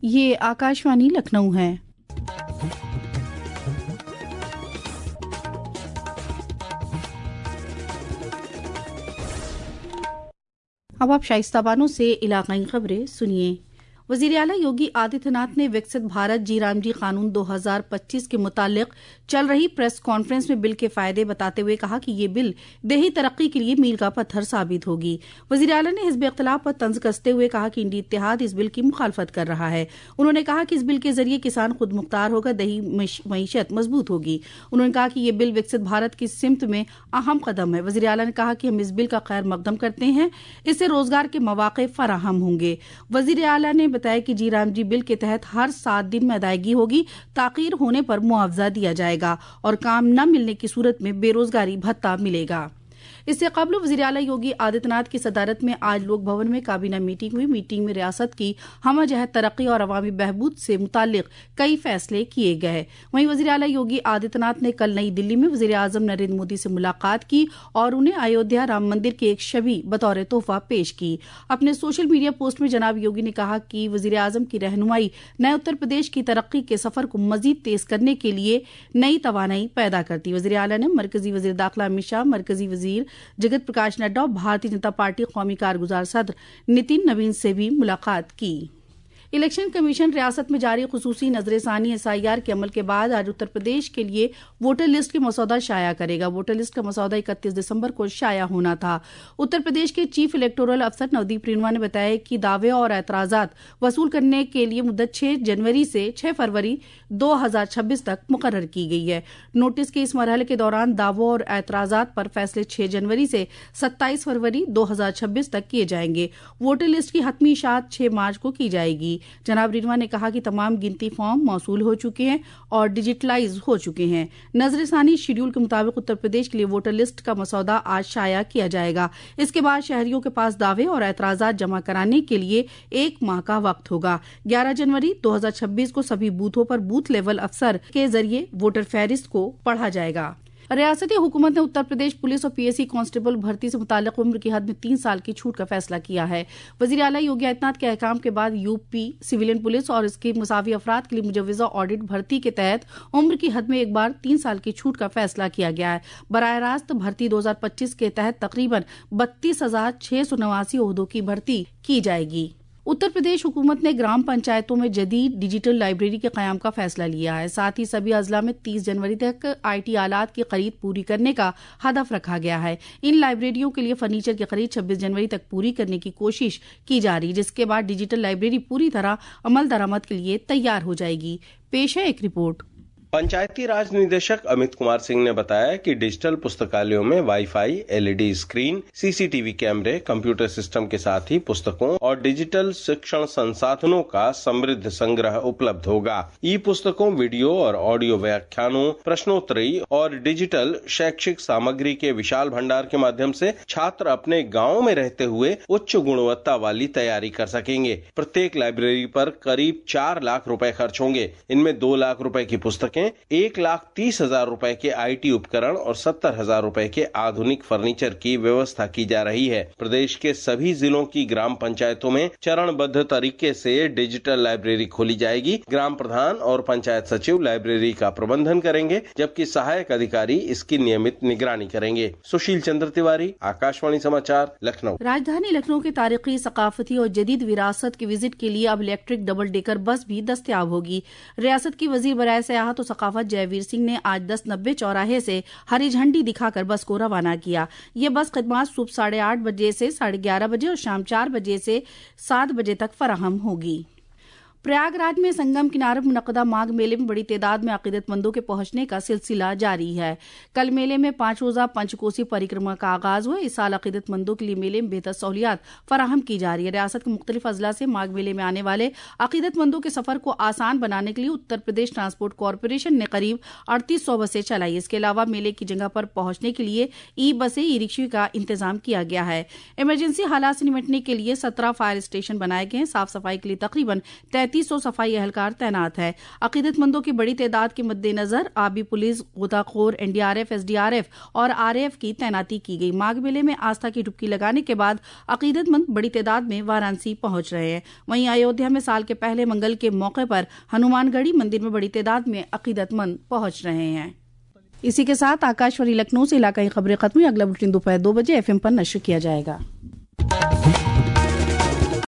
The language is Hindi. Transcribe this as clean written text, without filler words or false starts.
ये आकाशवाणी लखनऊ है। अब आप शाइस्ता बानो से इलाकाई खबरें सुनिए। वज़ीर आला योगी आदित्यनाथ ने विकसित भारत जी राम जी कानून 2025 के मुतालिक चल रही प्रेस कॉन्फ्रेंस में बिल के फायदे बताते हुए कहा कि ये बिल देही तरक्की के लिए मील का पत्थर साबित होगी। वज़ीर आला ने हिज़्ब इख्तिलाफ पर तंज कसते हुए कहा कि इंडी इत्तेहाद इस बिल की मुखालफत कर रहा है। उन्होंने कहा कि इस बिल के जरिए किसान खुद मुख्तार होगा, दही मईशत मजबूत होगी। उन्होंने कहा कि ये बिल विकसित भारत की सिमत में अहम कदम है। वज़ीर आला ने कहा कि हम इस बिल का खैर मकदम करते हैं, इससे रोजगार के मौके फराहम होंगे। वज़ीर आला ने बताया कि जी राम जी बिल के तहत हर 7 दिन में अदायगी होगी, ताखीर होने पर मुआवजा दिया जाएगा और काम न मिलने की सूरत में बेरोजगारी भत्ता मिलेगा। इससे कबल वज़ीर आला योगी आदित्यनाथ की सदारत में आज लोक भवन में काबीना मीटिंग हुई। मीटिंग में रियासत की हमजहत तरक्की और अवामी बहबूद से मुतालिक कई फैसले किए गए। वहीं वज़ीर आला योगी आदित्यनाथ ने कल नई दिल्ली में वज़ीर आज़म नरेंद्र मोदी से मुलाकात की और उन्हें अयोध्या राम मंदिर की एक छवि बतौर तोहफा पेश की। अपने सोशल मीडिया पोस्ट में जनाब योगी ने कहा कि वज़ीर आज़म की रहनुमाई नए उत्तर प्रदेश की तरक्की के सफर को मजीद तेज करने के लिए नई तवानाई पैदा करती। वज़ीर आला ने मरकजी वज़ीर दाखिला अमित शाह, मरकजी वज़ीर जगत प्रकाश नड्डा और भारतीय जनता पार्टी कौमी कारगुजार सदर नितिन नवीन से भी मुलाकात की। इलेक्शन कमीशन रियासत में जारी खुसूसी नजरसानी SIR के अमल के बाद आज उत्तर प्रदेश के लिए वोटर लिस्ट की मसौदा शाया करेगा। वोटर लिस्ट का मसौदा 31 दिसंबर को शाया होना था। उत्तर प्रदेश के चीफ इलेक्टोरल अफसर नवदीप रेणुआ ने बताया कि दावे और एतराजात वसूल करने के लिए मुद्दत 6 जनवरी से 6 फरवरी 2026 तक मुकर्रर की गई है। नोटिस के इस मरहले के दौरान दावों और एतराजात पर फैसले 6 जनवरी से 27 फरवरी 2026 तक किए जाएंगे। वोटर लिस्ट की हतमी इशाअत 6 मार्च को की जाएगी। जनाब रिजवा ने कहा कि तमाम गिनती फॉर्म मौसूल हो चुके हैं और डिजिटलाइज हो चुके हैं। नजरसानी शेड्यूल के मुताबिक उत्तर प्रदेश के लिए वोटर लिस्ट का मसौदा आज शाया किया जाएगा। इसके बाद शहरियों के पास दावे और एतराजात जमा कराने के लिए 1 माह का वक्त होगा। 11 जनवरी 2026 को सभी बूथों पर बूथ लेवल अफसर के जरिए वोटर फहरिस्त को पढ़ा जाएगा। रियासती हुकूमत ने उत्तर प्रदेश पुलिस और PSC कांस्टेबल भर्ती से मुताल्लिक उम्र की हद में 3 साल की छूट का फैसला किया है। वज़ीर आला योगी आदित्यनाथ के अहकाम के बाद यूपी सिविलियन पुलिस और इसके मुसावी अफराद के लिए मुजव्वज़ा ऑडिट भर्ती के तहत उम्र की हद में एक बार 3 साल की छूट का फैसला किया गया है। बराह रास्त भर्ती 2025 के तहत तकरीबन 32,689 ओहदों की भर्ती की जाएगी। उत्तर प्रदेश हुकूमत ने ग्राम पंचायतों में जदीद डिजिटल लाइब्रेरी के क़याम का फैसला लिया है। साथ ही सभी अजला में 30 जनवरी तक IT आलात की खरीद पूरी करने का हदफ रखा गया है। इन लाइब्रेरियों के लिए फर्नीचर की खरीद 26 जनवरी तक पूरी करने की कोशिश की जा रही है, जिसके बाद डिजिटल लाइब्रेरी पूरी तरह अमल दरामद के लिए तैयार हो जाएगी। पेश है एक रिपोर्ट। पंचायती राज निदेशक अमित कुमार सिंह ने बताया कि डिजिटल पुस्तकालयों में वाईफाई, LED स्क्रीन, CCTV कैमरे, कंप्यूटर सिस्टम के साथ ही पुस्तकों और डिजिटल शिक्षण संसाधनों का समृद्ध संग्रह उपलब्ध होगा। ई पुस्तकों, वीडियो और ऑडियो व्याख्यानों, प्रश्नोत्तरी और डिजिटल शैक्षिक सामग्री के विशाल भंडार के माध्यम से छात्र अपने गाँव में रहते हुए उच्च गुणवत्ता वाली तैयारी कर सकेंगे। प्रत्येक लाइब्रेरी पर करीब 4 लाख रुपए खर्च होंगे। इनमें 2 लाख रुपए की पुस्तकें, 1,30,000 रुपए के IT उपकरण और 70,000 रुपए के आधुनिक फर्नीचर की व्यवस्था की जा रही है। प्रदेश के सभी जिलों की ग्राम पंचायतों में चरणबद्ध तरीके से डिजिटल लाइब्रेरी खोली जाएगी। ग्राम प्रधान और पंचायत सचिव लाइब्रेरी का प्रबंधन करेंगे, जबकि सहायक अधिकारी इसकी नियमित निगरानी करेंगे। सुशील चंद्र तिवारी, आकाशवाणी समाचार, लखनऊ। राजधानी लखनऊ के तारीखी, सकाफती और जदीद विरासत की विजिट के लिए अब इलेक्ट्रिक डबल डेकर बस भी दस्तयाब होगी। रियासत की वजीर बराए सयाहत और सकाफत जयवीर सिंह ने आज 1090 चौराहे से हरी झंडी दिखाकर बस को रवाना किया। ये बस खिदमत सुबह 8:30 बजे से 11:30 बजे और शाम 4 बजे से 7 बजे तक फराहम होगी। प्रयागराज में संगम किनारे मुनक़दा माघ मेले में बड़ी तादाद में अक़ीदतमंदों के पहुंचने का सिलसिला जारी है। कल मेले में 5 रोज़ा पंचकोसी परिक्रमा का आगाज हुआ। इस साल अक़ीदतमंदों के लिए मेले में बेहतर सहूलियात फराहम की जा रही है। रियासत के मुख्तलिफ अजला से माघ मेले में आने वाले अक़ीदतमंदों के सफर को आसान बनाने के लिए उत्तर प्रदेश ट्रांसपोर्ट कॉरपोरेशन ने करीब 3800 बसें चलाई। इसके अलावा मेले की जगह पर पहुंचने के लिए बसें, रिक्शे का इंतजाम किया गया है। इमरजेंसी हालात से निपटने के लिए 17 फायर स्टेशन बनाए गए हैं। साफ सफाई के लिए तकरीबन 3500 सफाई एहलकार तैनात है। अकीदतमंदों की बड़ी तादाद के मद्देनजर आबी पुलिस, गोताखोर, NDRF, SDRF और RAF की तैनाती की गई। माघ मेले में आस्था की डुबकी लगाने के बाद अकीदतमंद बड़ी तादाद में वाराणसी पहुंच रहे हैं। वहीं अयोध्या में साल के पहले मंगल के मौके पर हनुमानगढ़ी मंदिर में बड़ी तादाद में अकीदतमंद पहुंच रहे हैं। इसी के साथ आकाशवाणी लखनऊ से इलाकाई खबरें खत्म हुई। अगला बुलेटिन दोपहर 2 बजे FM पर नश्र किया जाएगा।